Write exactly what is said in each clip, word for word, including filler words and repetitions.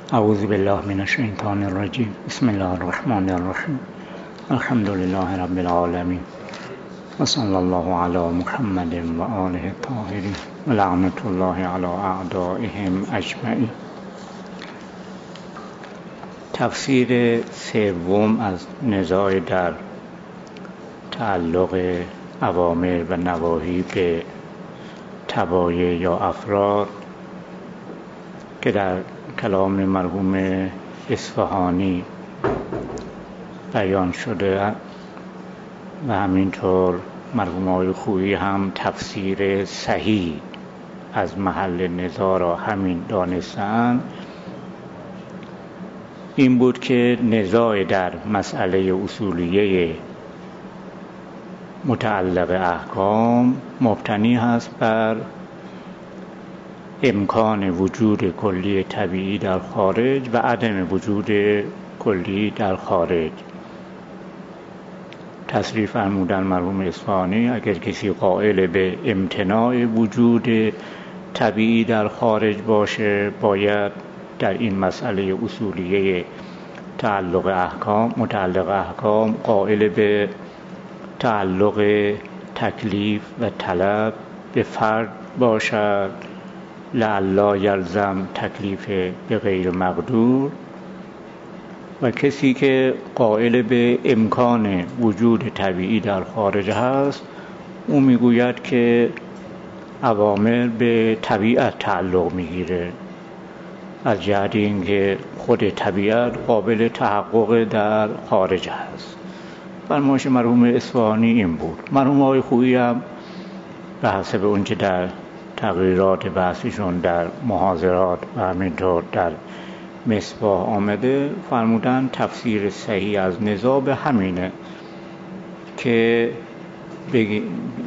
اعوذ بالله من الشیطان الرجیم. بسم الله الرحمن الرحیم. الحمد لله رب العالمین و صلی الله علی محمد و آله الطاهرین و لعنت الله علی اعدائهم اجمعین. تفسیر سوم از نزاع در تعلق اوامر و نواهی به طبایع یا افراد که در کلام مرحوم اصفهانی بیان شده و همینطور مرحوم آقای خویی هم تفسیر صحیح از محل نزاع را همین دانستند، این بود که نزاع در مسئله اصولیه متعلق احکام مبتنی هست بر امکان وجود کلی طبیعی در خارج و عدم وجود کلی در خارج. تصریح فرمودن مرحوم اصفهانی اگر کسی قائل به امتناع وجود طبیعی در خارج باشه، باید در این مسئله اصولیه تعلق احکام متعلق احکام قائل به تعلق تکلیف و طلب به فرد باشد، لعلا یلزم تکلیف به غیر مقدور. و کسی که قائل به امکان وجود طبیعی در خارج هست، او میگوید که اوامر به طبیعت تعلق میگیره، از جهت اینکه خود طبیعت قابل تحقق در خارج هست. فرمایش مرحوم اصفهانی این بود. مرحوم آقای خویی هم به حسب اونچه در تقریرات بحثشون در محاضرات و همینطور در مصباح آمده فرمودن تفسیر صحیح از نزاع به همینه که بگی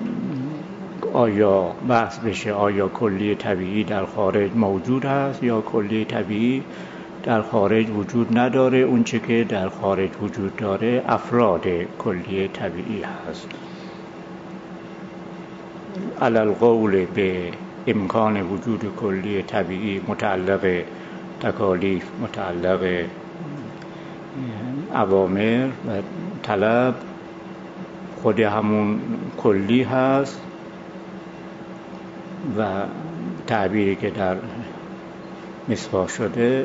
آیا بحث بشه آیا کلی طبیعی در خارج موجود هست یا کلی طبیعی در خارج وجود نداره. اون چه که در خارج وجود داره افراد کلی طبیعی هست. علی القول به امکان وجود کلی طبیعی متعلق تکالیف، متعلق اوامر و طلب خود همون کلی هست و تعبیری که در مصباح شده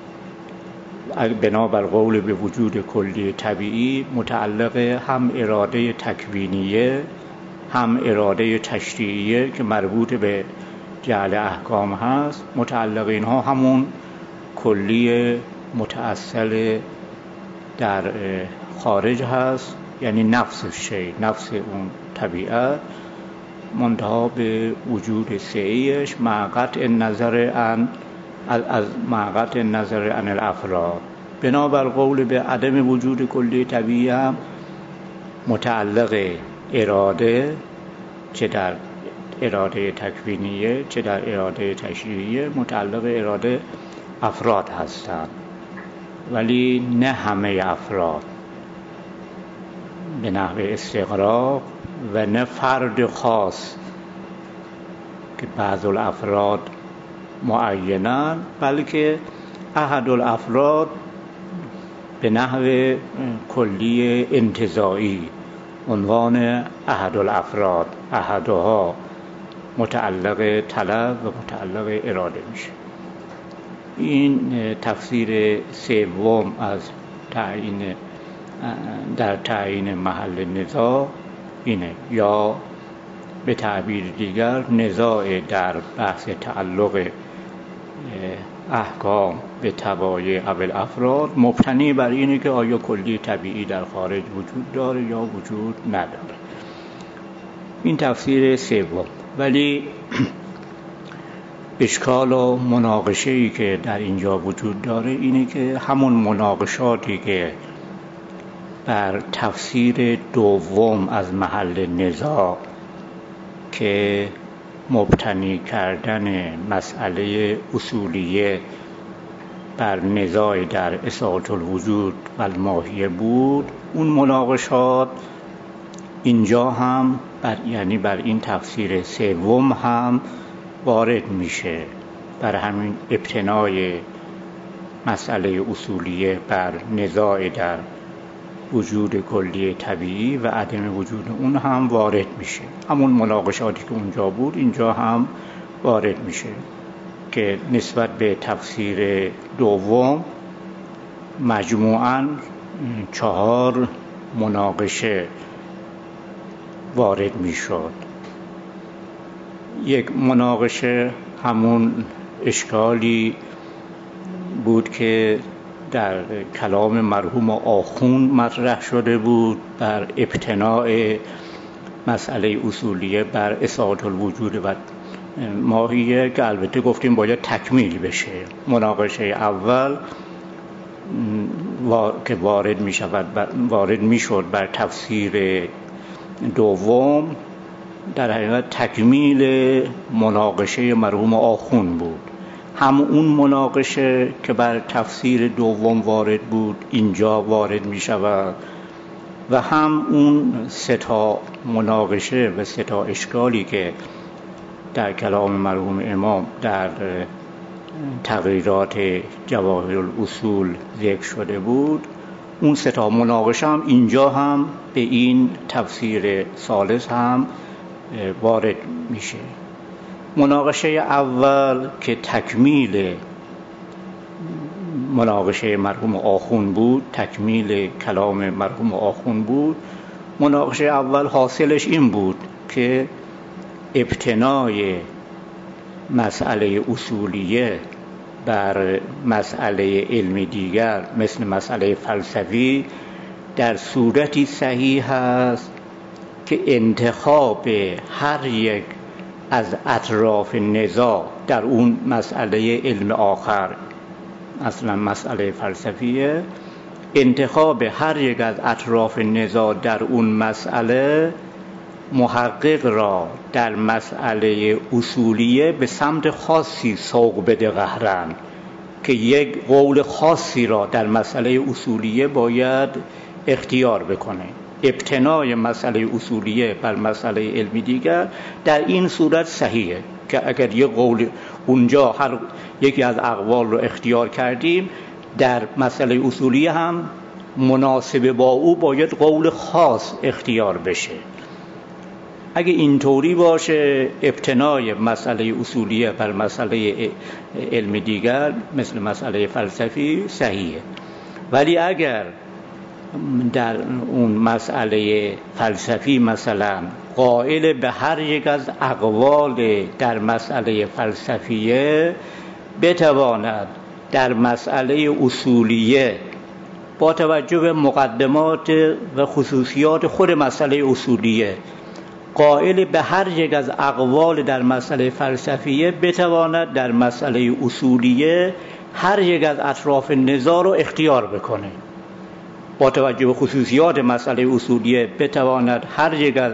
بنابر قول به وجود کلی طبیعی متعلق هم اراده تکوینیه هم اراده تشریعیه که مربوط به جعل احکام هست. متعلق اینها همون کلی متأصل در خارج هست، یعنی نفس شی، نفس اون طبیعت، منتها به وجود سعیش مع قطع نظر عن از مع قطع نظر عن الافراد. بنابر قول به عدم وجود کلی طبیعی هم متعلق اراده، چه در اراده تکوینیه چه در اراده تشریعیه، متعلق اراده افراد هستند، ولی نه همه افراد به نحو استغراق و نه فرد خاص که بعض الافراد معینن، بلکه احد الافراد به نحو کلی انتزاعی، عنوان احد الافراد، احدها متعلق طلب و متعلق اراده میشه. این تفسیر سوم از تعیین در تعیین محل نزاع اینه، یا به تعبیر دیگر نزاع در بحث تعلق احکام به طبایع او الافراد مبتنی بر اینه که آیا کلی طبیعی در خارج وجود داره یا وجود نداره. این تفسیر سوم. ولی اشکال و مناقشه‌ای که در اینجا وجود داره اینه که همون مناقشاتی که بر تفسیر دوم از محل نزاع که مبتنی کردن مسئله اصولیه بر نزاع در اثبات الوجود و الماهیه بود، اون مناقشات اینجا هم بر یعنی بر این تفسیر سوم هم وارد میشه. بر همین ابتنای مسئله اصولیه بر نزاع در وجود کلی طبیعی و عدم وجود اون هم وارد میشه. همون مناقشاتی که اونجا بود اینجا هم وارد میشه که نسبت به تفسیر دوم مجموعاً چهار مناقشه وارد میشد. یک مناقشه همون اشکالی بود که در کلام مرحوم آخوند مطرح شده بود بر ابتناء مسئله اصولیه بر اثبات الوجود و ماهیه که البته گفتیم باید تکمیل بشه. مناقشه اول که وارد می شود وارد می شد بر تفسیر دوم در حقیقت تکمیل مناقشه مرحوم آخوند بود. هم اون مناقشه که بر تفسیر دوم وارد بود اینجا وارد می شود و هم اون سه تا مناقشه و سه تا اشکالی که در کلام مرحوم امام در تغییرات جواهر الاصول ذکر شده بود، اون سه تا مناقشه هم اینجا هم به این تفسیر ثالث هم وارد میشه. مناقشه اول که تکمیل مناقشه مرحوم آخوند بود، تکمیل کلام مرحوم آخوند بود. مناقشه اول حاصلش این بود که ابتنای مسئله اصولیه بر مسئله علمی دیگر مثل مسئله فلسفی در صورتی صحیح است که انتخاب هر یک از اطراف نزاع در اون مسئله علم آخر، اصلا مسئله فلسفیه، انتخاب هر یک از اطراف نزاع در اون مسئله محقق را در مسئله اصولیه به سمت خاصی سوق بده قهرن که یک قول خاصی را در مسئله اصولیه باید اختیار بکنه. ابتنای مسئله اصولیه بر مسئله علمی دیگر در این صورت صحیحه که اگر یک قول اونجا هر یکی از اقوال رو اختیار کردیم در مسئله اصولیه هم مناسب با او باید قول خاص اختیار بشه. اگه اینطوری باشه ابتنای مسئله اصولیه بر مسئله علم دیگر مثل مسئله فلسفی صحیحه. ولی اگر در اون مسئله فلسفی مثلا قائل به هر یک از اقوال در مسئله فلسفیه بتواند در مسئله اصولیه با توجه به مقدمات و خصوصیات خود مسئله اصولیه قائل به هر یک از اقوال در مسئله فلسفیه بتواند در مسئله اصولیه هر یک از اطراف نزاع رو اختیار بکنه. با توجه به خصوصیات مسئله اصولیه بتواند هر یک از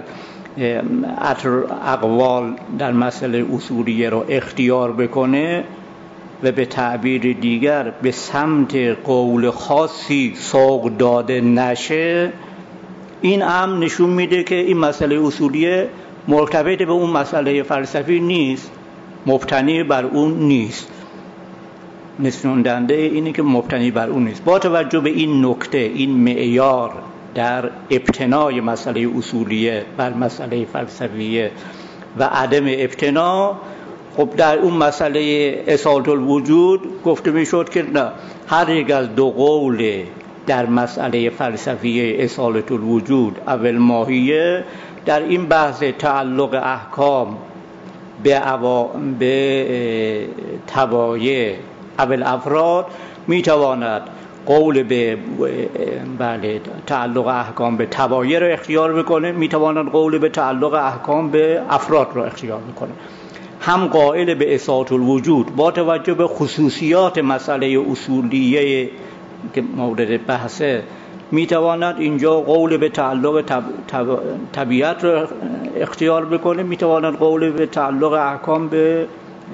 اقوال در مسئله اصولیه رو اختیار بکنه و به تعبیر دیگر به سمت قول خاصی سوق داده نشه. این هم نشون میده که این مسئله اصولیه مرتبط به اون مسئله فلسفی نیست، مبتنی بر اون نیست. نشون دهنده اینه که مبتنی بر اون نیست. با توجه به این نکته، این معیار در ابتنای مسئله اصولیه بر مسئله فلسفیه و عدم ابتنا، خب در اون مسئله اصالت الوجود گفته میشد که نه، هر یک از دو قول در مسئله فلسفیه اصالت الوجود اول ماهیه در این بحث تعلق احکام به عوا... به تبایع اول افراد میتواند قول به بله تعلق احکام به تبایع رو اختیار بکنه، میتواند قول به تعلق احکام به افراد رو اختیار بکنه. هم قائل به اثبات الوجود با توجه به خصوصیات مسئله اصولیه که مورد بحثه میتواند اینجا قول به تعلق طب... طب... طبیعت رو اختیار بکنه، میتواند قول به تعلق احکام به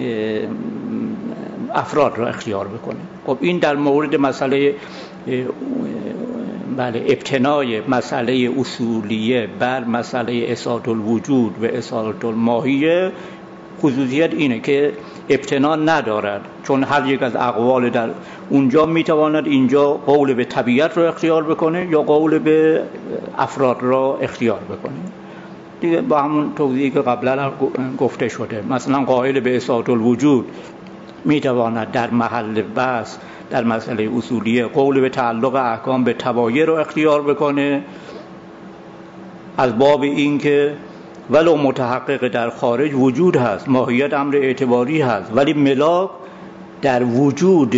افراد رو اختیار بکنه. خب این در مورد مسئله بله ابتنای مسئله اصولیه بر مسئله اثبات الوجود و اثبات الماهیه خصوصیت اینه که ابتنا ندارد، چون هر یک از اقوال در اونجا میتواند اینجا قول به طبیعت رو اختیار بکنه یا قول به افراد را اختیار بکنه. دیگه با همون توضیحی که قبلا گفته شده، مثلا قائل به احاطه الوجود میتواند در محل بحث در مسئله اصولیه قول به تعلق احکام به تبایع رو اختیار بکنه، از باب این که ولو متحقق در خارج وجود هست، ماهیت امر اعتباری هست، ولی ملاک در وجود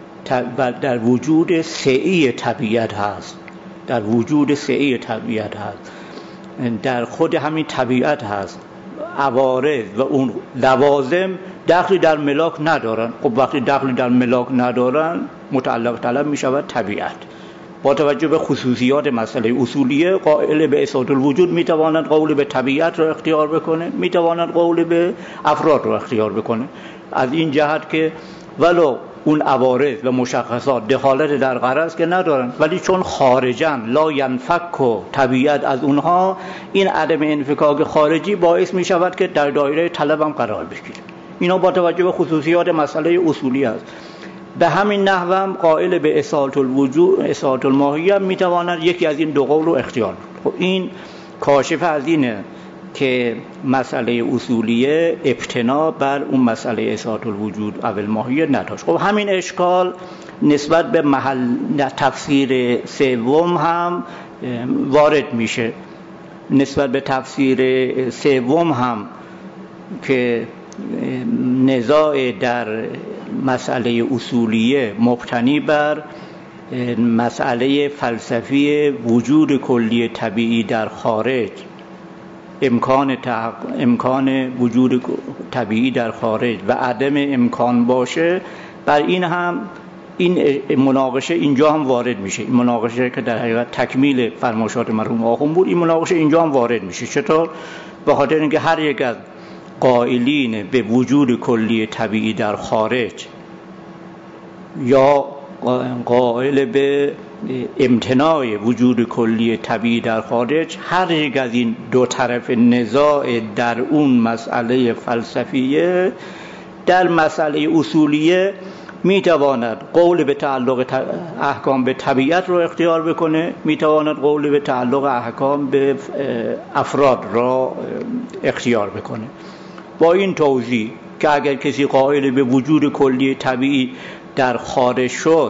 در وجود سعی طبیعت هست، در وجود سعی طبیعت هست، در خود همین طبیعت هست. عوارض و اون لوازم دخلی در ملاک ندارن. خب وقتی دخلی در ملاک ندارن متعلق طلب می شود طبیعت. با توجه به خصوصیات مسئله اصولیه، قائل به احاطه الوجود می تواند قول به طبیعت را اختیار بکنه، می تواند قول به افراد را اختیار بکنه، از این جهت که ولو اون عوارض و مشخصات دخالت در غرض که ندارن، ولی چون خارجن لا ینفک و طبیعت از اونها، این عدم انفکاک خارجی باعث می شود که در دایره طلب هم قرار بگیره. اینا با توجه به خصوصیات مسئله اصولی است. به همین نحو هم قائل به احاطه الوجود احاطه الماهیه می تواند یکی از این دو قول رو اختیار کنه. خب این کاشف از اینه که مسئله اصولیه ابتنا بر اون مسئله احاطه الوجود اول ماهیه نداشت. خب همین اشکال نسبت به محل تفسیر سوم هم وارد میشه. نسبت به تفسیر سوم هم که نزاع در مسئله اصولیه مبتنی بر مسئله فلسفی وجود کلی طبیعی در خارج، امکان تحق... امکان وجود طبیعی در خارج و عدم امکان باشه، بر این هم این مناقشه اینجا هم وارد میشه. این مناقشه که در حقیقت تکمیل فرمایشات مرحوم آخوند بود، این مناقشه اینجا هم وارد میشه. چطور؟ به خاطر اینکه هر یک از قائلین به وجود کلی طبیعی در خارج یا قائل به امتناع وجود کلی طبیعی در خارج، هر یک از این دو طرف نزاع در اون مسئله فلسفیه در مسئله اصولیه میتواند قول به تعلق احکام به طبیعت رو اختیار بکنه، میتواند قول به تعلق احکام به افراد را اختیار بکنه. با این توضیح که اگر کسی قائل به وجود کلی طبیعی در خارج شد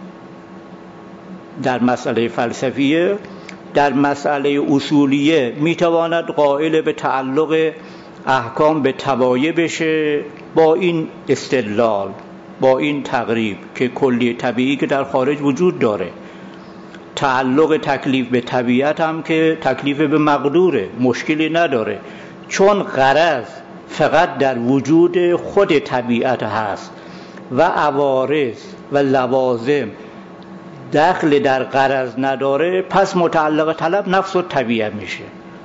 در مسئله فلسفیه، در مسئله اصولیه میتواند قائل به تعلق احکام به تبایع بشه با این استدلال، با این تقریب که کلی طبیعی که در خارج وجود داره، تعلق تکلیف به طبیعت هم که تکلیف به مقدوره، مشکلی نداره، چون غرض فقط در وجود خود طبیعت هست و عوارض و لوازم دخل در غرض نداره، پس متعلق طلب نفس و طبیعت میشه.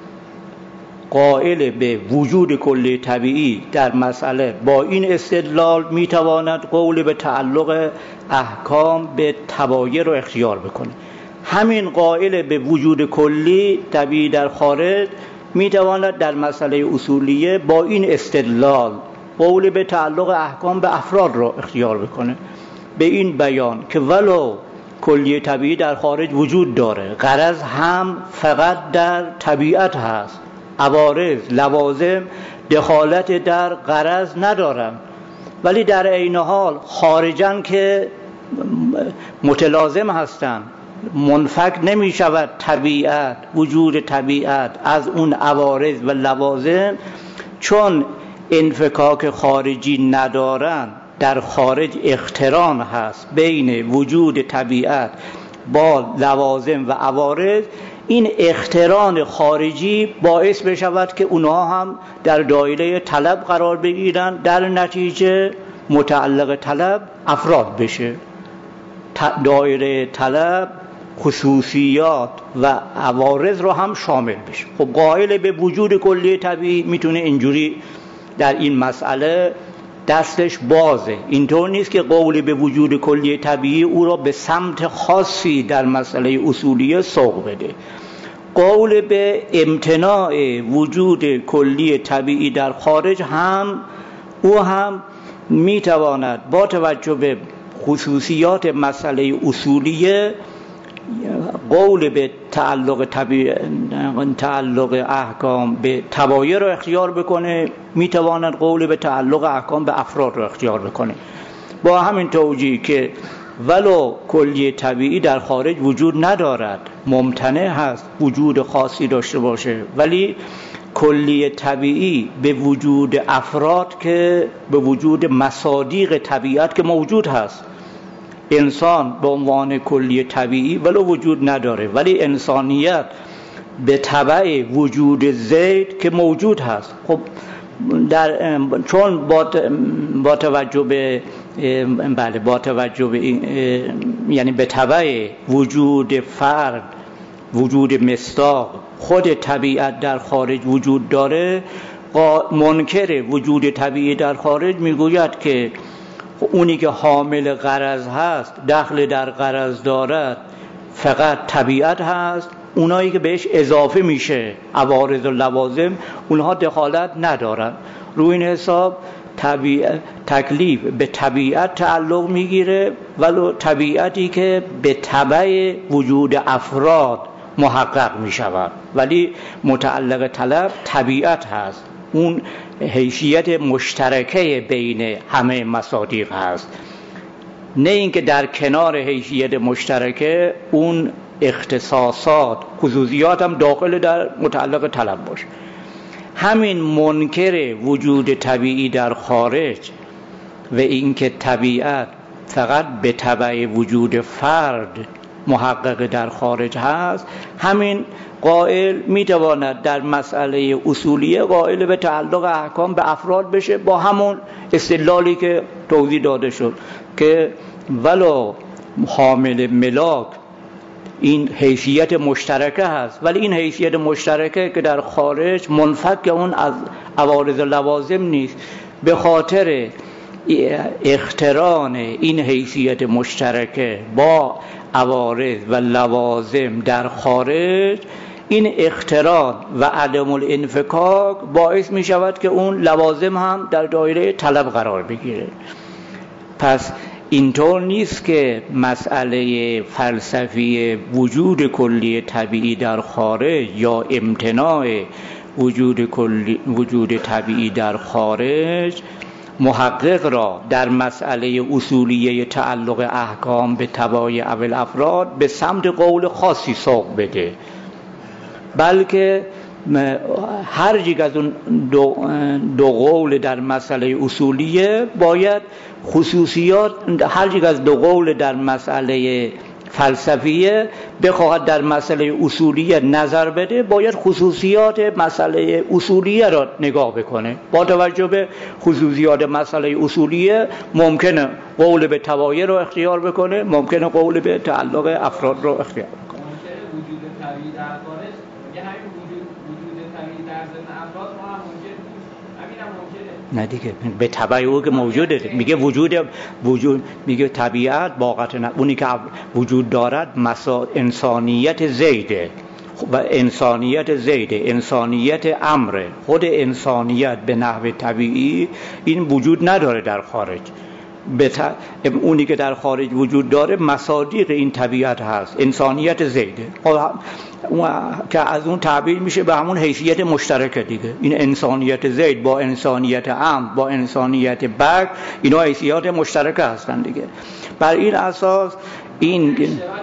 قائل به وجود کلی طبیعی در مسئله با این استدلال میتواند قول به تعلق احکام به تبایع رو اختیار بکنه. همین قائل به وجود کلی طبیعی در خارج میتواند در مسئله اصولیه با این استدلال قول به تعلق احکام به افراد رو اختیار بکنه، به این بیان که ولو کلی طبیعی در خارج وجود داره، غرض هم فقط در طبیعت هست، عوارض لوازم دخالت در غرض ندارن، ولی در عین حال خارجن که متلازم هستن، منفک نمی شود طبیعت، وجود طبیعت از اون عوارض و لوازم، چون انفکاک خارجی ندارن، در خارج اقتران هست بین وجود طبیعت با لوازم و عوارض. این اقتران خارجی باعث بشود که اونها هم در دایره طلب قرار بگیرن، در نتیجه متعلق طلب افراد بشه. دایره طلب خصوصیات و عوارض رو هم شامل بشه. خب قائل به وجود کلی طبیعی میتونه اینجوری در این مسئله دستش بازه، اینطور نیست که قول به وجود کلی طبیعی او را به سمت خاصی در مسئله اصولیه سوق بده. قول به امتناع وجود کلی طبیعی در خارج هم او هم میتواند با توجه به خصوصیات مسئله اصولیه قول به تعلق طبیعی تعلق احکام به تبایر رو اختیار بکنه، میتواند قول به تعلق احکام به افراد رو اختیار بکنه. با همین توجیه که ولو کلی طبیعی در خارج وجود ندارد، ممتنع هست وجود خاصی داشته باشه، ولی کلی طبیعی به وجود افراد که به وجود مصادیق طبیعت که موجود هست. انسان به عنوان کلی طبیعی ولو وجود نداره، ولی انسانیت به تبع وجود زید که موجود هست. خب در چون با با توجه به بله با توجه به یعنی به تبع وجود فرد، وجود مصداق، خود طبیعت در خارج وجود داره، منکر وجود طبیعی در خارج میگوید که اونی که حامل غرض هست، دخل در غرض دارد، فقط طبیعت هست. اونایی که بهش اضافه میشه عوارض و لوازم، اونها دخالت ندارن. روی این حساب طبیعت تکلیف به طبیعت تعلق میگیره، ولو طبیعتی که به تبع وجود افراد محقق میشود، ولی متعلق طلب طبیعت هست. اون حیثیت مشترکه بین همه مصادیق هست، نه اینکه در کنار حیثیت مشترکه اون اختصاصات خصوصیات هم داخل در متعلق طلب باشه. همین منکر وجود طبیعی در خارج و اینکه طبیعت فقط به تبع وجود فرد محقق در خارج هست، همین قائل میتواند در مسئله اصولیه قائل به تعلق احکام به افراد بشه، با همون استدلالی که توضیح داده شد که ولو حامل ملاک این حیثیت مشترکه هست، ولی این حیثیت مشترکه که در خارج منفک اون از عوارض و لوازم نیست. به خاطر اقتران این حیثیت مشترکه با عوارض و لوازم در خارج، این اقتران و عدم الانفکاک باعث می شود که اون لوازم هم در دایره طلب قرار بگیره. پس اینطور نیست که مسئله فلسفی وجود کلی طبیعی در خارج یا امتناع وجود کلی وجود طبیعی در خارج محقق را در مسئله اصولیه تعلق احکام به تبایع اول افراد به سمت قول خاصی سوق بده، بلکه هر یک از اون دو, دو قول در مسئله اصولیه باید خصوصیات، هر یک از دو قول در مسئله فلسفیه بخواهد در مسئله اصولیه نظر بده، باید خصوصیات مسئله اصولیه را نگاه بکنه. با توجه به خصوصیات مسئله اصولیه ممکنه قول به تبایع رو اختیار بکنه، ممکنه قول به تعلق افراد رو اختیار بکنه. ممکنه وجود طبیعی در خارج یه همین وجود وجود طبیعی در ضمن افراد ما هم ممکن همین هم ممکنه. نه دیگه به تبع او که موجوده، میگه وجود وجود میگه طبیعت واقعا نه، اونی که وجود دارد مسا انسانیت زیده و انسانیت زیده انسانیت امره. خود انسانیت به نحو طبیعی این وجود نداره در خارج. ت... اونی که در خارج وجود داره مصادیق این طبیعت هست، انسانیت زیده که از اون تعبیر میشه به همون حیثیت مشترک دیگه. این انسانیت زید با انسانیت امر با انسانیت بک، اینا حیثیات مشترک هستن دیگه. بر این اساس این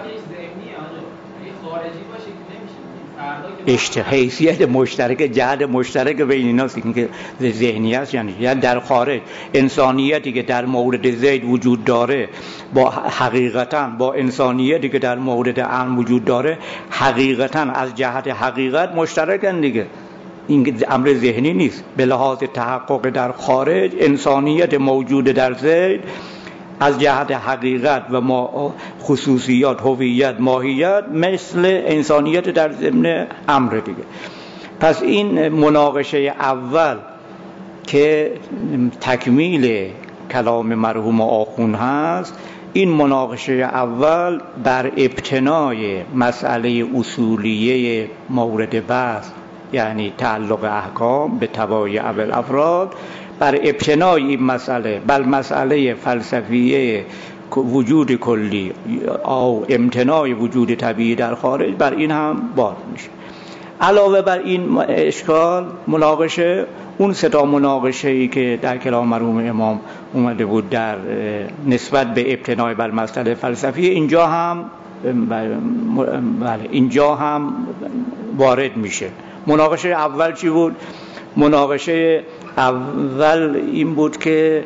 اشته حیثیت مشترک جهت مشترک بین ایناست که ذهنی است. یعنی یعنی در خارج انسانیتی که در مورد زید وجود داره با حقیقتا با انسانیتی که در مورد امر وجود داره حقیقتا از جهت حقیقت مشترکن دیگه. این امر ذهنی نیست. به لحاظ تحقق در خارج انسانیت موجود در زید از جهت حقیقت و ما خصوصیات هویت ماهیت مثل انسانیت در ضمن امر دیگه. پس این مناقشه اول که تکمیل کلام مرحوم آخوند هست، این مناقشه اول بر ابتنای مسئله اصولیه مورد بحث، یعنی تعلق احکام به طبایع الافراد، بر ابتنای این مسئله بر مسئله فلسفیه وجود کلی او امتناع وجود طبیعی در خارج، بر این هم بار میشه. علاوه بر این اشکال مناقشه، اون سه تا مناقشه‌ای که در کلام مرحوم امام اومده بود در نسبت به ابتناع بر مسئله فلسفی، اینجا هم بله اینجا هم وارد میشه. مناقشه اول چی بود؟ مناقشه اول این بود که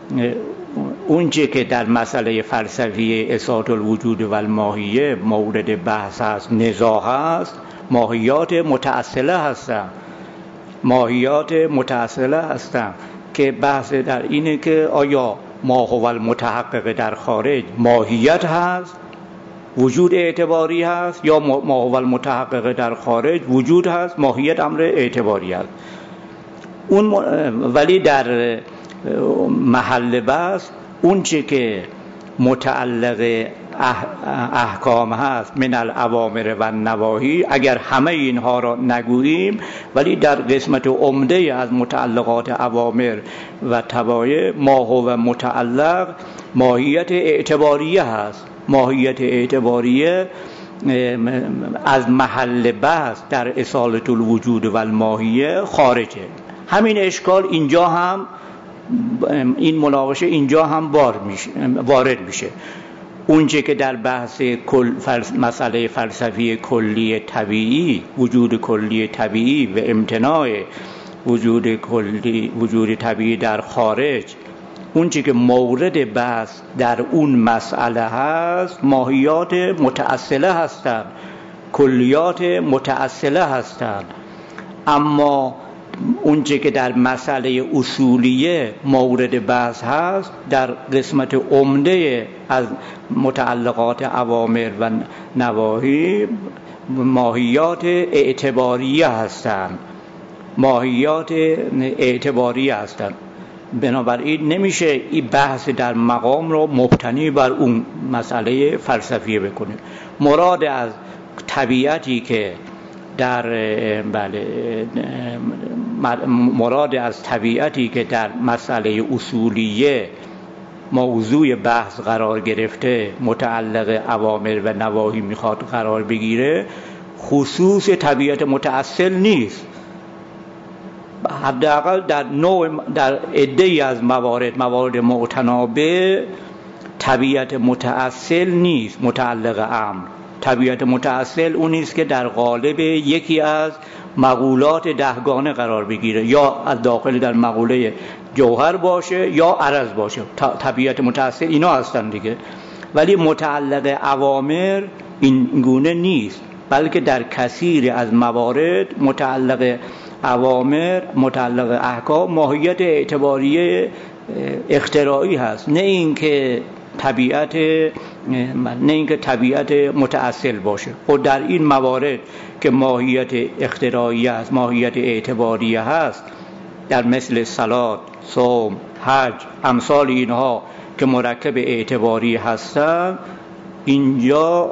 اونچه که در مسئله فلسفی اثبات الوجود و الماهیه مورد بحث هست، نزاع هست، ماهیات متأصله هستند. ماهیات متأصله هستند که بحث در اینه که آیا ما هو المتحقق در خارج ماهیت هست، وجود اعتباری هست، یا ما هو المتحقق در خارج وجود هست، ماهیت امر اعتباری هست. اون ولی در محل بحث اون چه که متعلق احکام هست من الاوامر و نواهی، اگر همه اینها را نگوییم ولی در قسمت عمده از متعلقات اوامر و طبایع ما هو متعلق ماهیت اعتباریه هست. ماهیت اعتباریه از محل بحث در اصالة الوجود و الماهیه خارجه. همین اشکال اینجا هم، این مناقشه اینجا هم وارد میشه. اونچه که در بحث کل مسئله فلسفی کلی طبیعی، وجود کلی طبیعی و امتناع وجود کلی وجود طبیعی در خارج، اونچه که مورد بحث در اون مسئله هست ماهیات متأصله هستند، کلیات متأصله هستند. اما اونچه که در مسئله اصولیه مورد بحث هست در قسمت عمده از متعلقات اوامر و نواهی ماهیات اعتباریه هستند. ماهیات اعتباریه هستند. بنابراین نمیشه این بحث در مقام رو مبتنی بر اون مسئله فلسفیه بکنیم. مراد از طبیعتی که در بله مراد از طبیعتی که در مسئله اصولیه موضوع بحث قرار گرفته، متعلق اوامر و نواهی میخواد قرار بگیره، خصوص طبیعت متأصل نیست. حداقل در نوع در عده‌ای از موارد موارد معتنابه طبیعت متأصل نیست متعلق امر. طبیعت متأصل اون است که در قالب یکی از مقولات دهگانه قرار بگیره، یا از داخل در مقوله جوهر باشه یا عرض باشه. طبیعت متأصل اینا هستن دیگه. ولی متعلق اوامر این گونه نیست، بلکه در کثیر از موارد متعلق اوامر، متعلق احکام ماهیت اعتباریه اختراعی هست، نه اینکه طبیعت نه اینکه طبیعت متأصل باشه. و در این موارد که ماهیت اختراعی است، ماهیت اعتباریه هست، در مثل صلات، صوم، حج، امثال اینها که مرکب اعتباری هستند، اینجا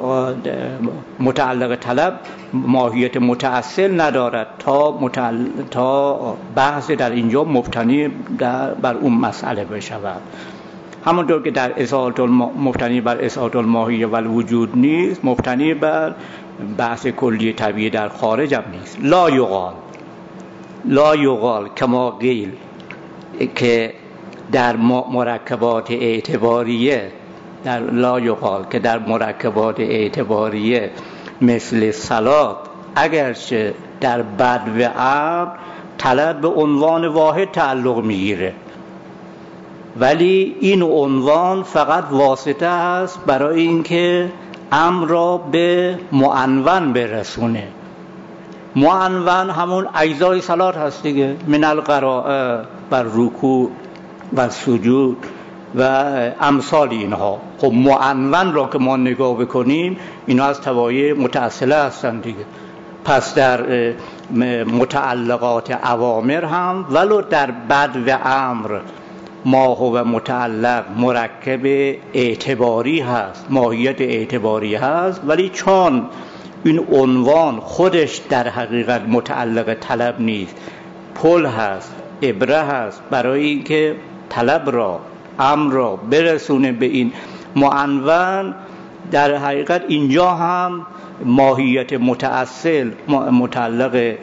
متعلق طلب ماهیت متأصل ندارد تا متعلق تا بحث در اینجا مبتنی بر اون مسئله بشود. همونطور که در اصالة مبتنی بر اصالة الماهیه و الوجود نیست، مبتنی بر بحث کلی طبیعی در خارج هم نیست. لا یقال لا یقال کما قیل که در مرکبات اعتباریه در لا یقال که در مرکبات اعتباریه مثل صلات، اگرچه در بد و امر طلب به عنوان واحد تعلق میگیره، ولی این عنوان فقط واسطه است برای اینکه امر را به معنون برسونه. معنون همون اجزای صلات هست دیگه، من القراءه و رکوع و سجود و امثال اینها. خب معنون را که ما نگاه بکنیم اینا از طبایع متأصله هستند دیگه. پس در متعلقات اوامر هم ولو در بد و امر ما هو متعلق مرکب اعتباری هست، ماهیت اعتباری هست، ولی چون این عنوان خودش در حقیقت متعلق طلب نیست، پل هست، ابره هست برای اینکه طلب را، امر را برسونه به این معنون، در حقیقت اینجا هم ماهیت متأصل متعلق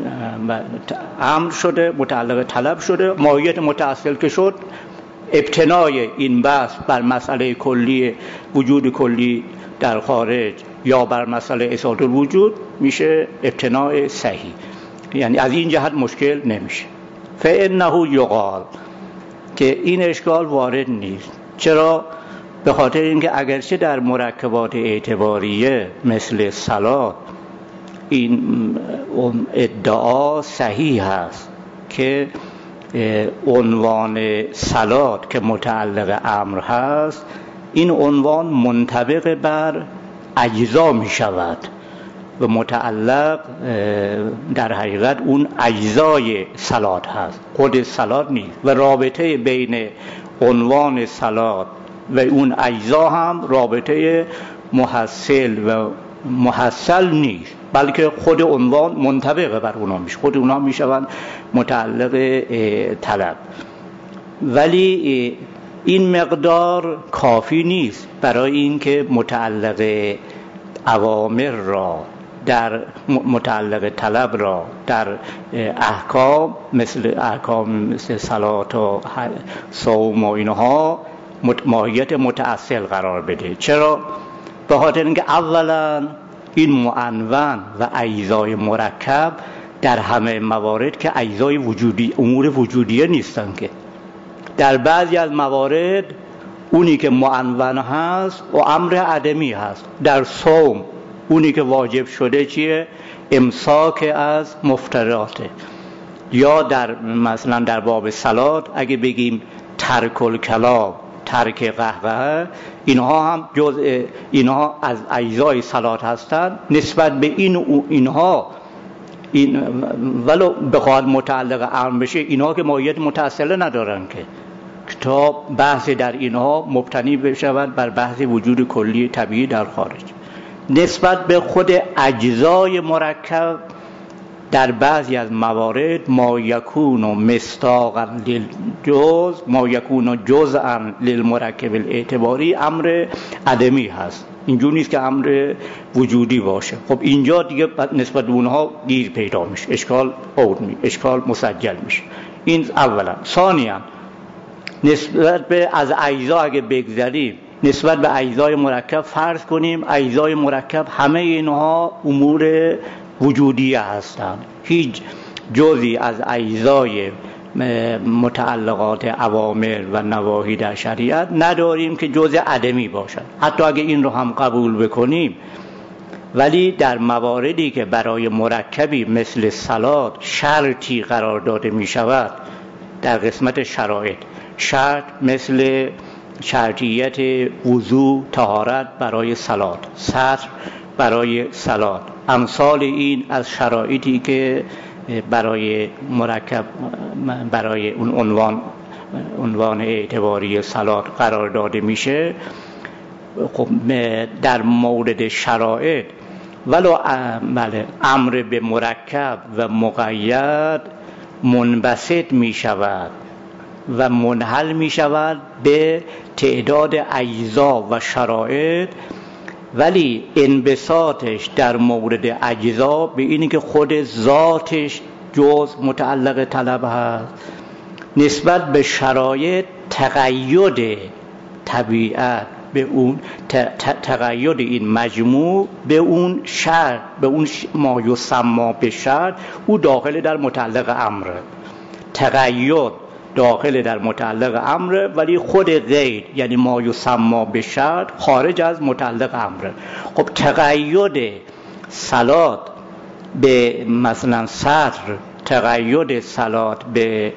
امر شده، متعلق طلب شده. ماهیت متأصل که شد، ابتنای این بحث بر مسئله کلی وجود کلی در خارج یا بر مسئله اثبات الوجود میشه ابتنای صحیح، یعنی از این جهت مشکل نمیشه. فإنه یقال که این اشکال وارد نیست. چرا؟ به خاطر اینکه اگرچه در مرکبات اعتباریه مثل صلات این ادعا صحیح هست که عنوان صلات که متعلق امر هست، این عنوان منطبق بر اجزا می شود و متعلق در حقیقت اون اجزای صلات هست، خود صلات نیست، و رابطه بین عنوان صلات و اون اجزا هم رابطه محصل و محصل نیست، بلکه خود عنوان منطبق بر اونا میشه، خود اونا میشوند متعلق طلب. ولی این مقدار کافی نیست برای اینکه متعلق اوامر را در متعلق طلب را در احکام مثل احکام مثل صلات و صوم و اینها ماهیت متأصل قرار بده. چرا؟ به خاطر اینکه اولا این معنون و اجزای مرکب در همه موارد که اجزای وجودی امور وجودیه نیستن، که در بعضی از موارد اونی که معنون هست و امر عدمی هست. در صوم اونی که واجب شده چیه؟ امساک از مفطراته. یا در مثلا در باب صلات اگه بگیم ترک الکلام، ترک قهقه، اینها هم جزء اینها از اجزای صلات هستند. نسبت به این اینها این ولو بخواد متعلق امر بشه، اینها که ماهیت متصله ندارن که تا بحث در اینها مبتنی بشود بر بحث وجود کلی طبیعی در خارج. نسبت به خود اجزای مرکب در بعضی از موارد ما یکون مصداقا للجزء، ما یکون جزءا للمرکب الاعتباری، امر عدمی هست. اینجور نیست که امر وجودی باشه. خب اینجا دیگه نسبت به اونها گیر پیدا میشه، اشکال عود می اشکال مسجل میشه. این اولا. ثانیا نسبت به از اجزا اگه بگذریم، نسبت به اجزای مرکب فرض کنیم اجزای مرکب همه اینها امور وجودیه هستند، هیچ جزئی از اجزای متعلقات اوامر و نواهی در شریعت نداریم که جزء عدمی باشد. حتی اگه این رو هم قبول بکنیم، ولی در مواردی که برای مرکبی مثل صلات شرطی قرار داده می شود در قسمت شرایط، شرط مثل شرطیت وضو، طهارت برای صلات، سطر برای صلات، امثال این از شرایطی که برای مرکب برای اون عنوان عنوان اعتباری صلات قرار داده میشه. خب در مورد شرایط ولو بله امر به مرکب و مقید منبسط می شود و منحل می شود به تعداد اجزا و شرایط، ولی انبساطش در مورد اجزا به اینی که خود ذاتش جز متعلق طلب هست، نسبت به شرایط تقید طبیعت به اون تقید این مجموع به اون شرط، به اون ما یسمى به شرط، او داخل در متعلق امر. تقید داخل در متعلق امر، ولی خود غیر یعنی ما یسمى به شرط خارج از متعلق امر. خب تقید صلات به مثلا سطر، تقید صلات به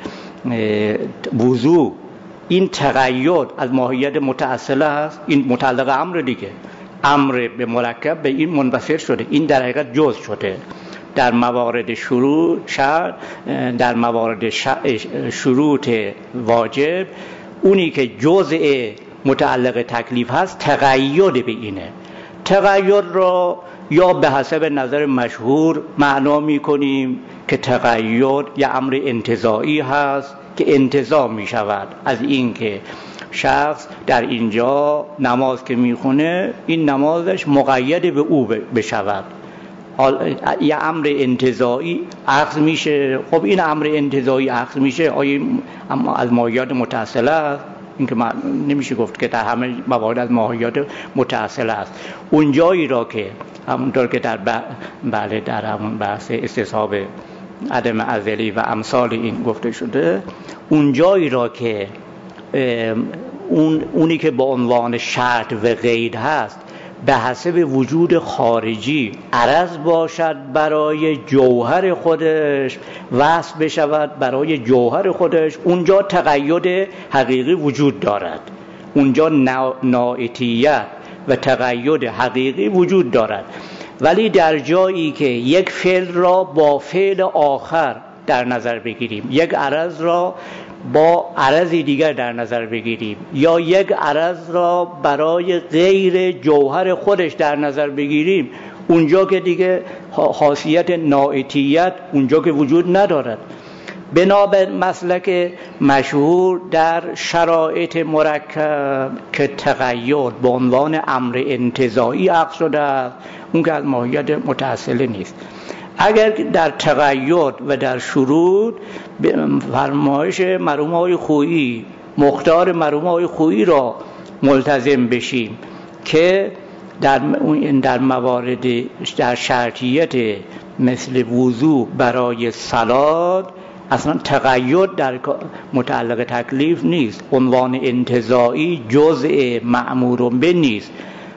وضو، این تقید از ماهیت متأصله هست، این متعلق امر دیگه. امر به مرکب به این منبسط شده، این در حقیقت جزء شده. در موارد شروع شرط در موارد شروط واجب اونی که جزء متعلق تکلیف هست تقید به اینه. تقید را یا به حسب نظر مشهور معنا میکنیم که تقید یا امر انتزاعی هست که انتزاع می شود از این که شخص در اینجا نماز که میخونه این نمازش مقید به او بشود، یه امر انتزاعی اخذ میشه. خب این امر انتزاعی اخذ میشه آیا اما از ماهیات متصله است؟ این که نمیشه گفت که در همه موارد از ماهیات متصله است. اون جایی را که همونطور که در بله در همون بحث استصحاب عدم ازلی و امثال این گفته شده، اون جایی را که اون اونی که با عنوان شرط و قید هست به حسب وجود خارجی عرض باشد برای جوهر خودش، وصف بشود برای جوهر خودش، اونجا تقید حقیقی وجود دارد، اونجا ناعتیت و تقید حقیقی وجود دارد. ولی در جایی که یک فعل را با فعل آخر در نظر بگیریم، یک عرض را با عرض دیگر در نظر بگیریم، یا یک عرض را برای غیر جوهر خودش در نظر بگیریم، اونجا که دیگه خاصیت ناعتیت اونجا که وجود ندارد. بنابر مسلک مشهور در شرایط مرکب که تقید به عنوان امر انتزاعی عقد شده است، اون که از ماهیت متصله نیست. اگر در تقید و در شروط فرمایش مرحوم آقای خویی، مختار مرحوم آقای خویی را ملتزم بشیم که در در موارد در شرطیت مثل وضو برای صلات اصلا تقید در متعلق تکلیف نیست، عنوان انتزاعی جزء مأمور به نیست.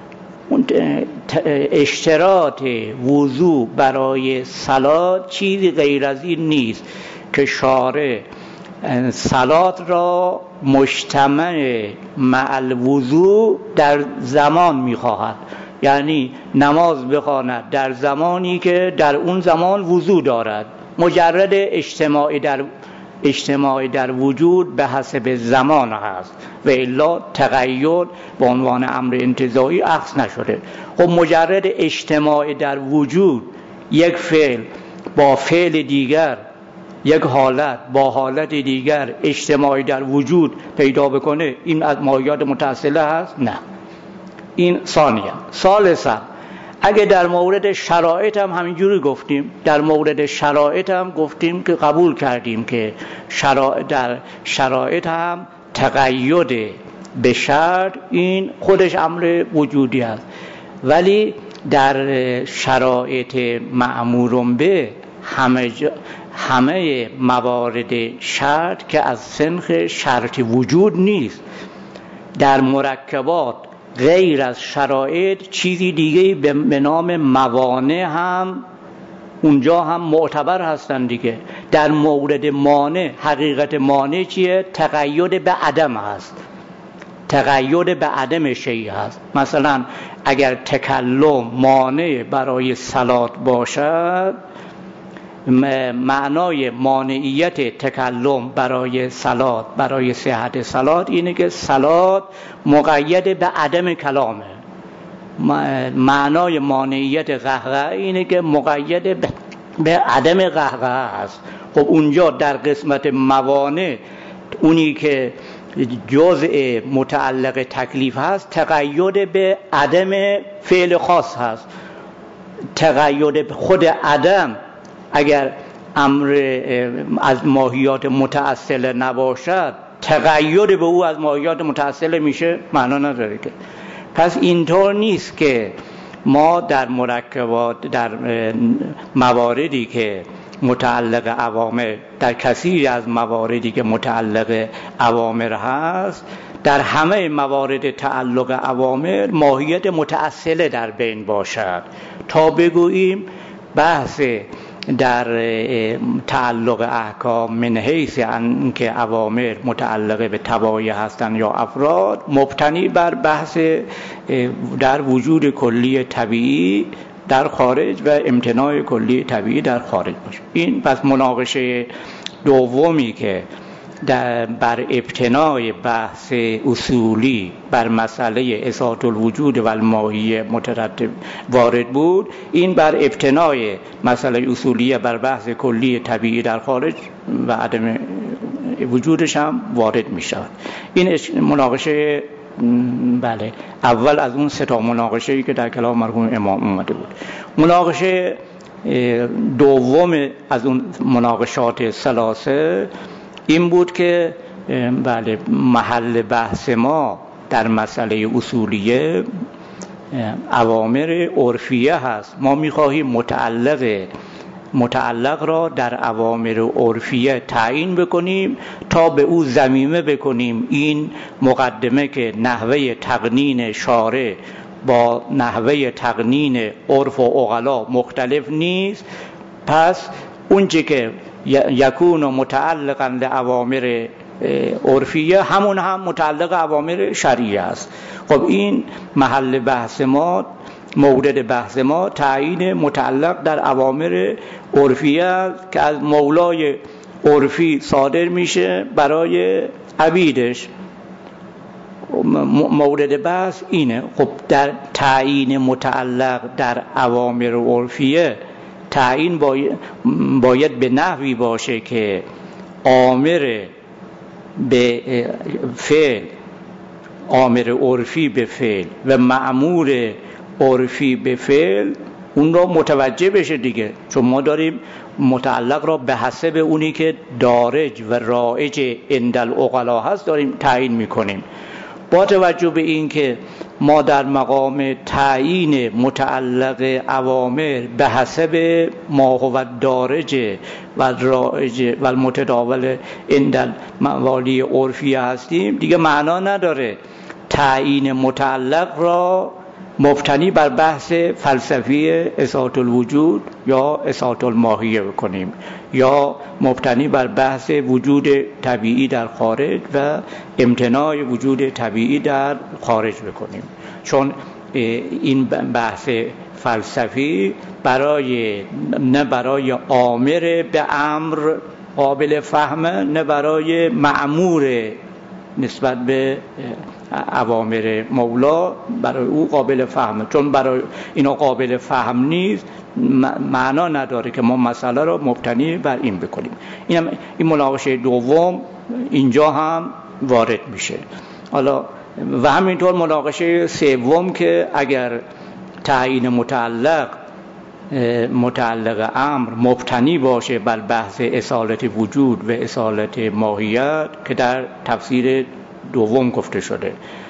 اشتراط وضو برای صلات چیزی غیر از این نیست که شارع صلات را مجتمع مع الوضو در زمان می‌خواهد، یعنی نماز بخواند در زمانی که در اون زمان وضو دارد، مجرد اجتماع در اجتماع در وجود به حسب زمان هست و الا تقید به عنوان امر انتزاعی اخذ نشده. خب مجرد اجتماع در وجود یک فعل با فعل دیگر، یک حالت با حالت دیگر اجتماعی در وجود پیدا بکنه، این از ماهیات متصله هست؟ نه. این ثانیه. ثالثا اگه در مورد شرایط هم همینجوری گفتیم، در مورد شرایط هم گفتیم که قبول کردیم که شرایط در شرایط هم تقید به شرط این خودش امر وجودی است، ولی در شرایط مأمور به همه همه موارد شرط که از سنخ شرط وجود نیست، در مرکبات غیر از شرایط چیزی دیگه به نام موانع هم اونجا هم معتبر هستن دیگه. در مورد مانع، حقیقت مانع چیه؟ تقید به عدم هست، تقید به عدم شیء هست. مثلا اگر تکلم مانع برای صلات باشد، معنای مانعیت تکلم برای صلات، برای صحت صلات اینه که صلات مقید به عدم کلامه. معنای مانعیت قهقه اینه که مقید به عدم قهقه است. خب اونجا در قسمت موانع اونی که جزء متعلق تکلیف هست تقید به عدم فعل خاص هست. تقید خود عدم اگر امر از ماهیات متأصله نباشد، تقید به او از ماهیات متأصله میشه، معنا نداره که. پس اینطور نیست که ما در مرکبات، در مواردی که متعلق اوامر، در کثیری از مواردی که متعلق اوامر هست، در همه موارد تعلق اوامر ماهیت متأصله در بین باشد تا بگوییم بحث در تعلق احکام من حیث که اوامر متعلق به طبایع هستند یا افراد، مبتنی بر بحث در وجود کلی طبیعی در خارج و امتناع کلی طبیعی در خارج باشه. این پس مناقشه دومی که در بر ابتنای بحث اصولی بر مسئله اثبات الوجود و الماهیه مترتب وارد بود، این بر ابتنای مسئله اصولی بر بحث کلی طبیعی در خارج و عدم وجودش هم وارد می شود. این مناقشه بله اول از اون سه تا مناقشه‌ای که در کلام مرحوم امام اومده بود. مناقشه دوم از اون مناقشات ثلاثه این بود که بله محل بحث ما در مسئله اصولیه اوامر عرفیه هست. ما می‌خواهیم متعلق متعلق را در اوامر عرفیه تعیین بکنیم تا به او ضمیمه بکنیم این مقدمه که نحوه تقنین شارع با نحوه تقنین عرف و عقلا مختلف نیست، پس اونچه که یکون متعلقا لأوامر عرفیه همون هم متعلق اوامر شرعیه است. خب این محل بحث ما، مورد بحث ما تعیین متعلق در اوامر عرفیه که از مولای عرفی صادر میشه برای عبیدش. مورد بحث اینه. خب در تعیین متعلق در اوامر عرفیه تعیین باید, باید به نحوی باشه که آمر به فعل، آمر عرفی به فعل و مأمور عرفی به فعل اون را متوجه بشه دیگه، چون ما داریم متعلق را به حسب اونی که دارج و رایج عند العقلا هست داریم تعیین میکنیم. با توجه به این که ما در مقام تعیین متعلق اوامر به حسب ما هو دارج و رایج و المتداول عند الموالی عرفی هستیم، دیگه معنا نداره تعیین متعلق را مبتنی بر بحث فلسفی اثبات الوجود یا اثبات الماهیه بکنیم یا مبتنی بر بحث وجود طبیعی در خارج و امتناع وجود طبیعی در خارج بکنیم، چون این بحث فلسفی برای نه برای آمر به امر قابل فهمه، نه برای مأمور نسبت به اوامر مولا برای او قابل فهمه. چون برای اینا قابل فهم نیست، معنا نداره که ما مسئله را مبتنی بر این بکنیم. این هم این مناقشه دوم اینجا هم وارد میشه. حالا و همینطور مناقشه سوم که اگر تعیین متعلق متعلق امر مبتنی باشه بر بحث اصالت وجود و اصالت ماهیت که در تفسیر دوم گفته شده،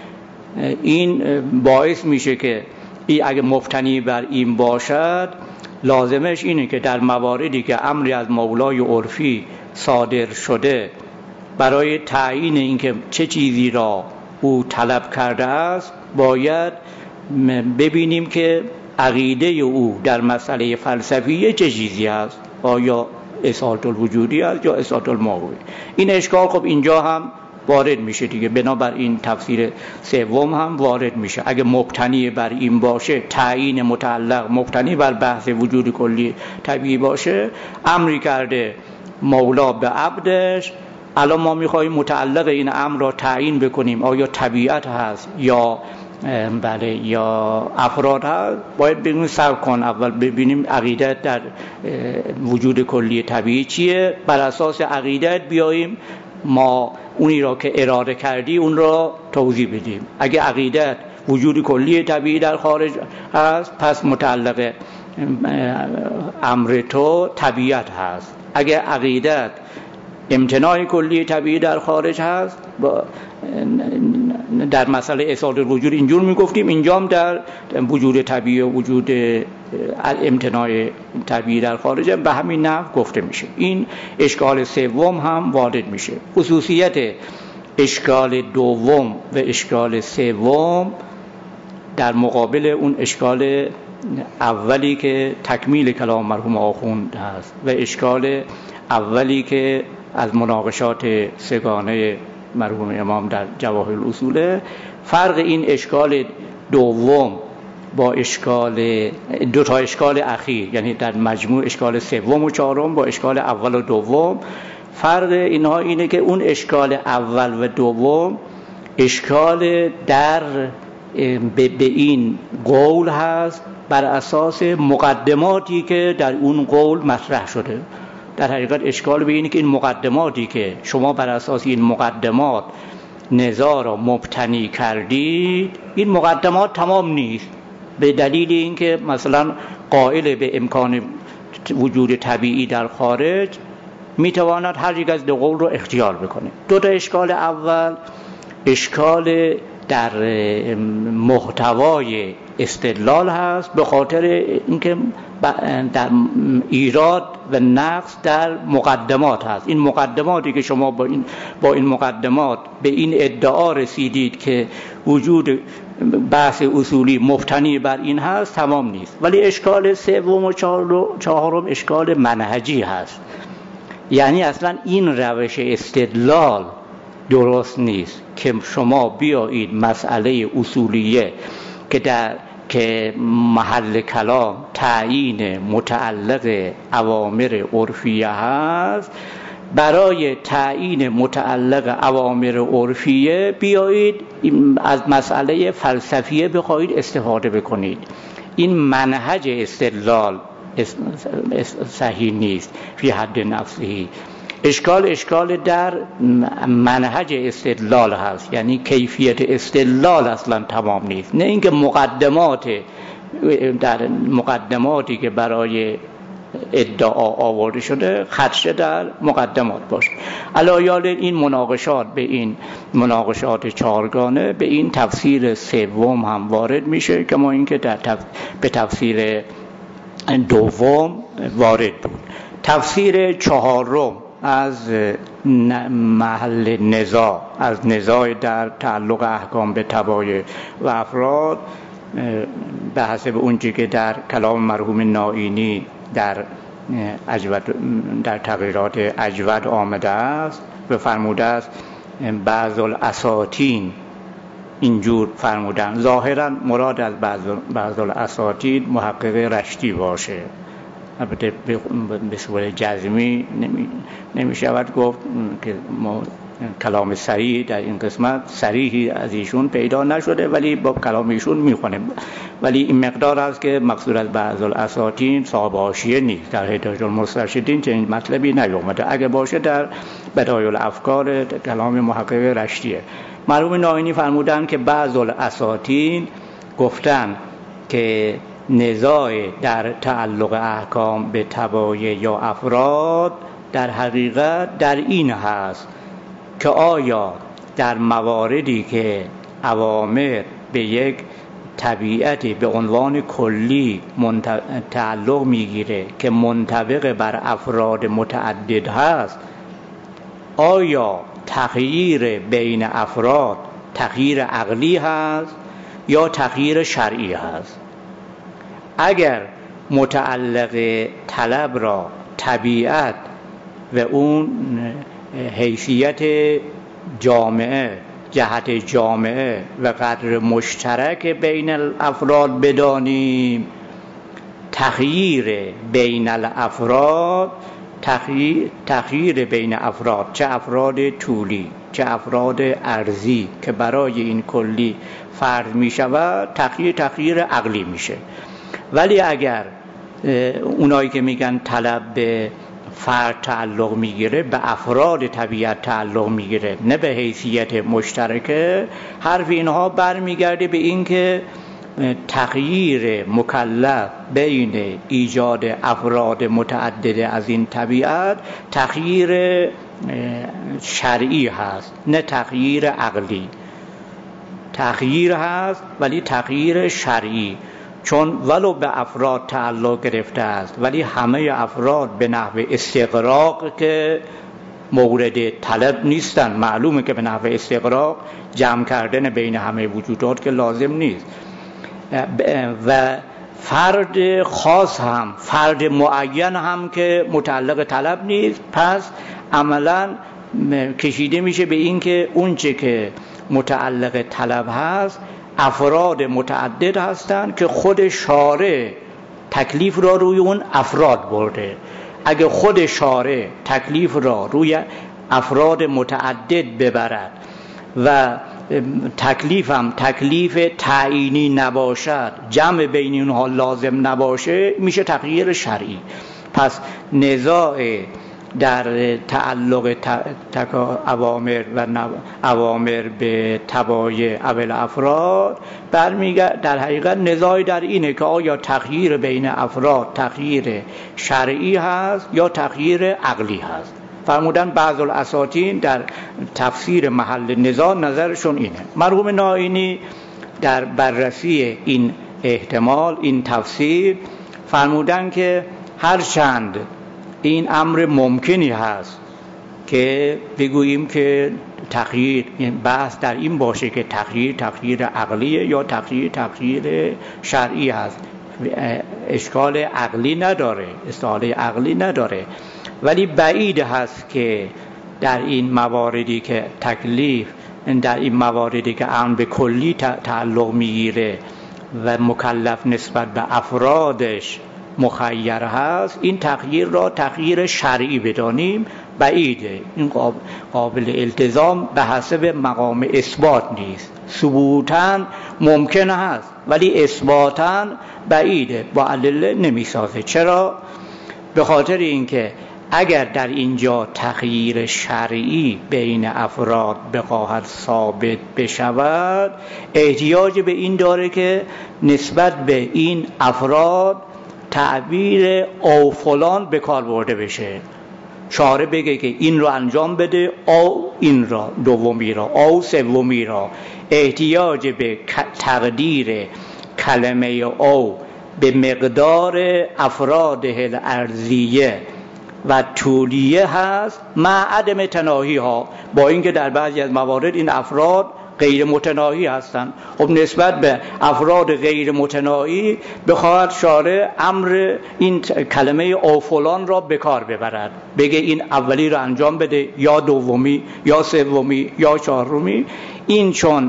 این باعث میشه که این اگه مبتنی بر این باشد لازمش اینه که در مواردی که امری از مولای عرفی صادر شده برای تعیین اینکه چه چیزی را او طلب کرده است باید ببینیم که عقیده او در مسئله فلسفی چه چیزی است، آیا اثبات الوجودی است یا اثبات الماهیه. این اشکال خب اینجا هم وارد میشه دیگه، بنابراین تفسیر سوم هم وارد میشه. اگه مبتنی بر این باشه، تعیین متعلق مبتنی بر بحث وجود کلی طبیعی باشه، امری کرده مولا به عبدش، الان ما میخواییم متعلق این امر را تعیین بکنیم آیا طبیعت هست یا بله یا افراد هست، باید ببینیم صبر کن اول ببینیم عقیدت در وجود کلی طبیعی چیه، بر اساس عقیدت بیاییم ما اونی را که اراده کردی اون را توضیح بدیم. اگه عقیدت وجود کلی طبیعی در خارج هست پس متعلق امر تو طبیعت هست. اگه عقیدت امتناع کلی طبیعی در خارج هست، در مسئله اثبات الوجود اینجور میگفتیم، اینجام در وجود طبیعی و وجود امتناع طبیعی در خارج به همین نحو گفته میشه. این اشکال سوم هم وارد میشه. خصوصیت اشکال دوم و اشکال سوم در مقابل اون اشکال اولی که تکمیل کلام مرحوم آخوند هست و اشکال اولی که از مناقشات سگانه مرحوم امام در جواهر الاصول، فرق این اشکال دوم با اشکال دو تا اشکال اخیر، یعنی در مجموع اشکال سوم و چهارم با اشکال اول و دوم. فرق اینها اینه که اون اشکال اول و دوم اشکال در به این قول هست بر اساس مقدماتی که در اون قول مطرح شده. در حقیقت اشکال به اینه که این مقدماتی که شما بر اساس این مقدمات نزاع را مبتنی کردید، این مقدمات تمام نیست، به دلیل اینکه مثلا قائل به امکان وجود طبیعی در خارج میتواند هر یک از دو قول رو اختیار بکنه. دو تا اشکال اول اشکال در محتوای استدلال هست، به خاطر اینکه در ایراد و نقص در مقدمات هست. این مقدماتی که شما با این با این مقدمات به این ادعا رسیدید که وجود بحث اصولی مبتنی بر این هست تمام نیست. ولی اشکال سوم و چهارم اشکال منهجی هست، یعنی اصلا این روش استدلال درست نیست که شما بیایید مسئله اصولیه که در که محل کلام تعیین متعلق اوامر عرفیه هست، برای تعیین متعلق اوامر عرفیه بیایید از مسئله فلسفیه بخواهید استفاده بکنید. این منهج استدلال صحیح نیست فی حد نفسه. اشکال اشکال در منهج استدلال هست، یعنی کیفیت استدلال اصلا تمام نیست، نه اینکه مقدمات در مقدماتی که برای ادعا آورده شده خدشه در مقدمات باشه. علایال این مناقشات به این مناقشات چهارگانه به این تفسیر سوم هم وارد میشه که ما اینکه در تف... به تفسیر دوم وارد بود. تفسیر چهارم از محل نزاع، از نزاع در تعلق احکام به طبایع و افراد به حسب اونچه که در کلام مرحوم نائینی در اجود در تغییرات اجود آمده است و فرموده است بعض الاساطین اینجور فرمودن. ظاهرا مراد از بعض الاساطین محقق رشتی باشه، البته به صورت جزمی نمی, نمی شود گفت که ما کلام صریح در این قسمت صریحی از ایشون پیدا نشده، ولی با کلام ایشون میخونیم. ولی این مقدار است که مقصود از بعض الاساطین صاحب حاشیه نیست، در هدایت المرشدین چنین مطلبی نیامده. اگه باشه در بدایع الافکار کلام محقق رشتیه. مرحوم نائینی فرمودن که بعض الاساطین گفتن که نزاع در تعلق احکام به طبایع یا افراد در حقیقت در این هست که آیا در مواردی که اوامر به یک طبیعتی به عنوان کلی تعلق میگیره که منطبق بر افراد متعدد هست، آیا تغییر بین افراد تغییر عقلی هست یا تغییر شرعی هست؟ اگر متعلق طلب را طبیعت و اون حیثیت جامعه، جهت جامعه و قدر مشترک بین الافراد بدانیم، تغییر بین الافراد تغییر, تغییر بین افراد، چه افراد طولی چه افراد عرضی که برای این کلی فرض می شود، تغییر تغییر عقلی میشه. ولی اگر اونایی که میگن طلب به فرد تعلق میگیره، به افراد طبیعت تعلق میگیره، نه به حیثیت مشترکه، حرف اینها برمیگرده به این که تغییر مکلف بین ایجاد افراد متعدد از این طبیعت تغییر شرعی هست، نه تغییر عقلی. تغییر هست ولی تغییر شرعی، چون ولو به افراد تعلق گرفته است ولی همه افراد به نحو استغراق که مورد طلب نیستن. معلومه که به نحو استغراق جمع کردن بین همه وجودات که لازم نیست. و فرد خاص هم، فرد معین هم که متعلق طلب نیست، پس عملا کشیده میشه به این که اون چه که متعلق طلب هست افراد متعدد هستند که خود شارع تکلیف را روی اون افراد برده. اگه خود شارع تکلیف را روی افراد متعدد ببرد و تکلیف هم تکلیف تعیینی نباشد، جمع بین اونها لازم نباشه، میشه تغییر شرعی. پس نزاع در تعلق اوامر و اوامر به تبایع اول افراد برمیگرد، در حقیقت نزاع در اینه که آیا تغییر بین افراد تغییر شرعی هست یا تغییر عقلی هست. فرمودن بعض الاساطین در تفسیر محل نزاع نظرشون اینه. مرحوم نائینی در بررسی این احتمال، این تفسیر، فرمودن که هرچند این امر ممکنی هست که بگوییم که تغییر، این بحث در این باشه که تغییر تغییر عقلیه یا تغییر تغییر شرعی هست، اشکال عقلی نداره، استحاله عقلی نداره، ولی بعید هست که در این مواردی که تکلیف، در این مواردی که امر به کلی تعلق میگیره و مکلف نسبت به افرادش مخیر هست، این تغییر را تغییر شرعی بدانیم بعیده. این قابل التزام به حسب مقام اثبات نیست. ثبوتاً ممکن هست ولی اثباتاً بعیده، با ادله نمیسازه. چرا؟ به خاطر اینکه اگر در اینجا تغییر شرعی بین افراد بخواهد ثابت بشود، احتیاج به این داره که نسبت به این افراد تعبیر او فلان به کار برده بشه. شارع بگه که این رو انجام بده، او این را دومی را، او سومی را. احتیاج به تقدیر کلمه او به مقدار افراده الارضیه و طولیه هست، مع عدم تناهی ها، با اینکه در بعضی از موارد این افراد غیر متناهی هستند. خب نسبت به افراد غیر متناهی بخواهد شارع امر این کلمه او فلان را به کار ببرد، بگه این اولی را انجام بده یا دومی یا سومی یا چهارمی. این چون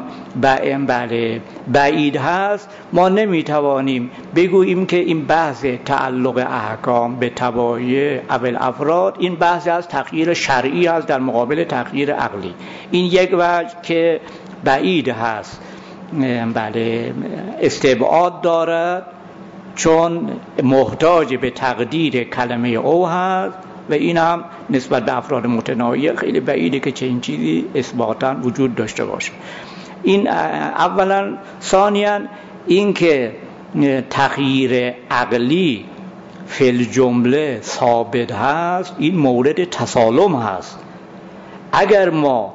بله بعید هست، ما نمیتوانیم بگوییم که این بحث تعلق احکام به تبایع اول افراد این بحث از تغییر شرعی هست در مقابل تغییر عقلی. این یک وجه که بعید هست، بله استبعاد دارد، چون محتاج به تقدیر کلمه او هست و این هم نسبت به افراد متناهی خیلی بعیده که چنین چیزی اثباتا وجود داشته باشه. این اولا. ثانیاً این که تغییر عقلی فی الجمله ثابت هست، این مورد تسالم هست. اگر ما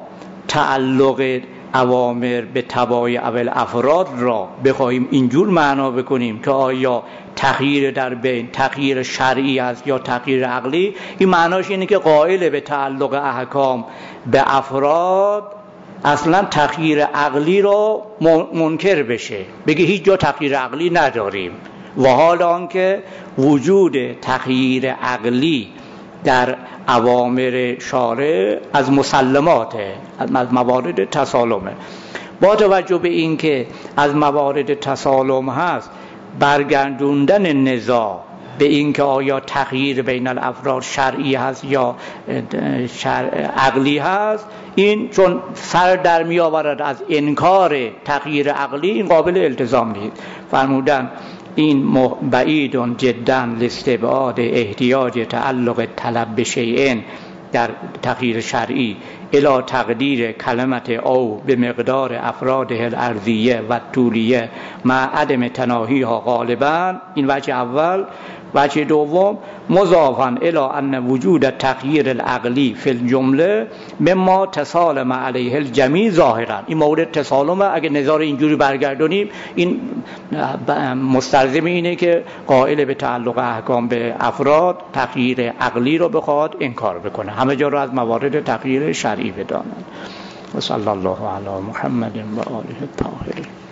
تعلق اوامر به تبایع اول افراد را بخواهیم اینجور معنا بکنیم که آیا تغییر در بین تغییر شرعی است یا تغییر عقلی، این معناش اینه که قائل به تعلق احکام به افراد اصلا تغییر عقلی را منکر بشه، بگه هیچ جا تغییر عقلی نداریم، و حال آنکه وجود تغییر عقلی در اوامر شارع از مسلماته، از موارد تسالمه. با توجه به این که از موارد تسالم هست، برگردوندن نزاع به این که آیا تغییر بین الافراد شرعی هست یا عقلی هست، این چون سر در می آورد از انکار تغییر عقلی، این قابل التزام نیست. فرمودن این بعید جدا لاستبعاد احتیاج تعلق طلب به شیئین در تغییر شرعی الی تقدیر کلمت او به مقدار افراده الارضیه و طولیه مع عدم تناهی ها غالبا. این وجه اول. وجه دوم، مضافاً الی ان وجود تغییر العقلی فی الجمله مما تسالم علیه الجمیع ظاهرا. این مورد تسالمه. اگه نظر اینجوری برگردونیم، این مستلزم اینه که قائل به تعلق احکام به افراد تغییر عقلی رو بخواد انکار بکنه، همه جا رو از موارد تغییر شرعی بدانند. و صلی الله علی محمد و آله الطاهرین.